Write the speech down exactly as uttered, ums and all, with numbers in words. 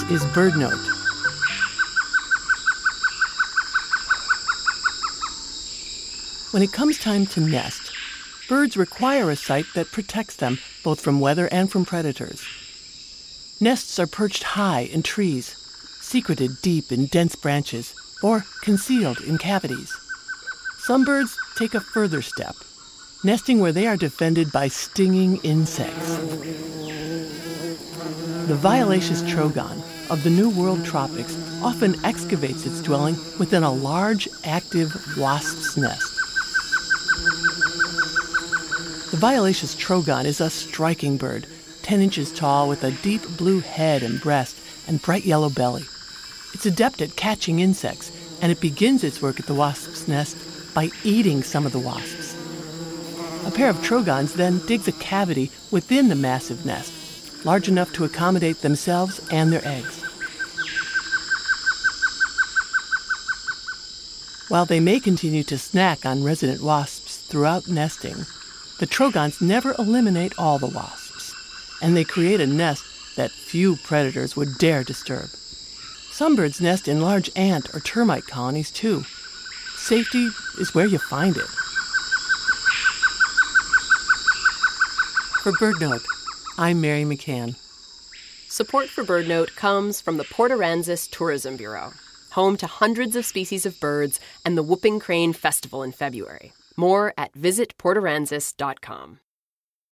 is BirdNote. When it comes time to nest, birds require a site that protects them both from weather and from predators. Nests are perched high in trees, secreted deep in dense branches, or concealed in cavities. Some birds take a further step, nesting where they are defended by stinging insects. The violaceous trogon of the New World tropics often excavates its dwelling within a large, active wasp's nest. The violaceous trogon is a striking bird, ten inches tall with a deep blue head and breast and bright yellow belly. It's adept at catching insects, and it begins its work at the wasp's nest by eating some of the wasps. A pair of trogons then digs a cavity within the massive nest, large enough to accommodate themselves and their eggs. While they may continue to snack on resident wasps throughout nesting, the trogons never eliminate all the wasps, and they create a nest that few predators would dare disturb. Some birds nest in large ant or termite colonies, too. Safety is where you find it. For BirdNote, I'm Mary McCann. Support for BirdNote comes from the Port Aransas Tourism Bureau, home to hundreds of species of birds and the Whooping Crane Festival in February. More at visit port aransas dot com.